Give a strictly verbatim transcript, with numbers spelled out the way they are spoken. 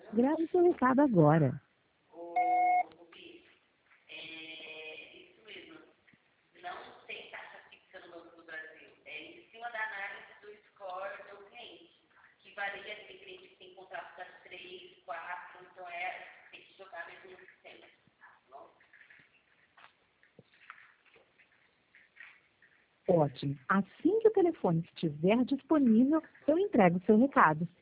Grave seu recado agora. O, o Bi, é isso mesmo. Não tem taxa fixa no Banco do Brasil. É em cima da análise do score do cliente, que varia. Tem cliente que tem contrato das três, quatro, então é, tem que jogar mesmo no sistema. Tá bom? Ótimo. Assim que o telefone estiver disponível, eu entrego seu recado.